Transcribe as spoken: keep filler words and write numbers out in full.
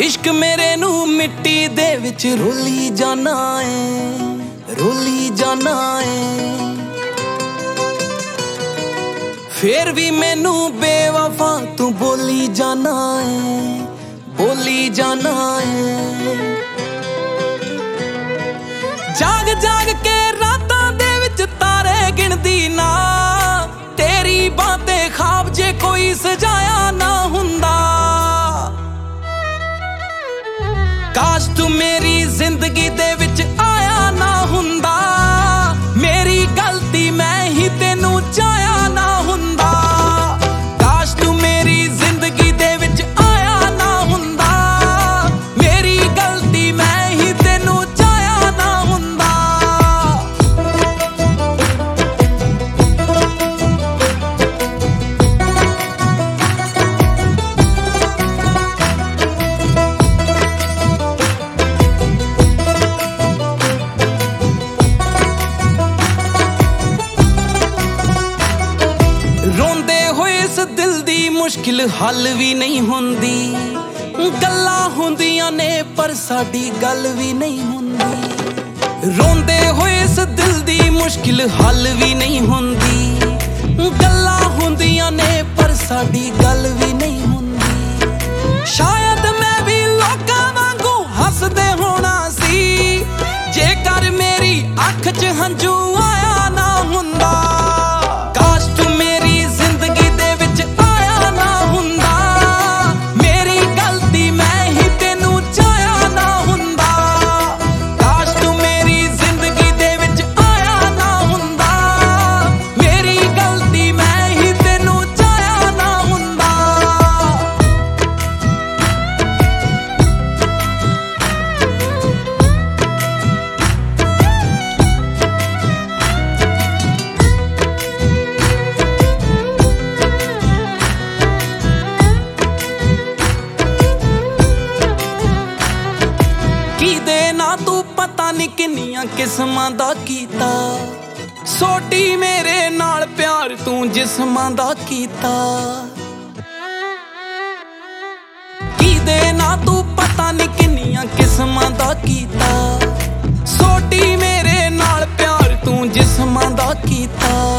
इश्क मेरे नू मिट्टी दे विच रोली जाना है रोली जाना है। फिर भी मैनू बेवफा तू बोली जाना है बोली जाना है। जाग जाग के रातां दे विच तारे गिनदी ना तेरी बातें ख्वाब जे कोई सजाया ना हुंदा। काश तू मेरी जिंदगी दे विच आया ना हुंदा मेरी गलती मैं ही तेनू चाया ना हुंदा। काश तू मेरी जिंदगी दे विच आया ना हुंदा मेरी गलती मैं ही तेनू चाया ना हुंदा। रोंदे होए इस दिल दी मुश्किल हल भी नहीं हुंदी। गल्लां हुंदियां ने पर साडी गल भी नहीं हुंदी। रोंदे होए इस दिल दी मुश्किल हल भी नहीं हुंदी। गल्लां हुंदियां ने पर साडी गल भी नहीं हुंदी। शायद मैं भी लोकां वांगू हसदे होना सी जेकर मेरी अख च हंझू आया ना हुंदा। काश तू मेरी जिंदगी दे विच आया ना हुंदा मेरी गलती मैं ही तेनू चाया ना हुंदा। काश तू मेरी जिंदगी दे विच आया ना हुंदा मेरी गलती मैं ही तेनू चाया ना हुंदा। की दे ना तू पता नहीं किन्नियां किस्मां दा कीता सोटी मेरे नाल प्यार तू जिस्मां दा कीता। की दे ना तू पता नहीं किन्नियां किस्मां दा कीता सोटी मेरे नाल प्यार तू जिस्मां दा कीता।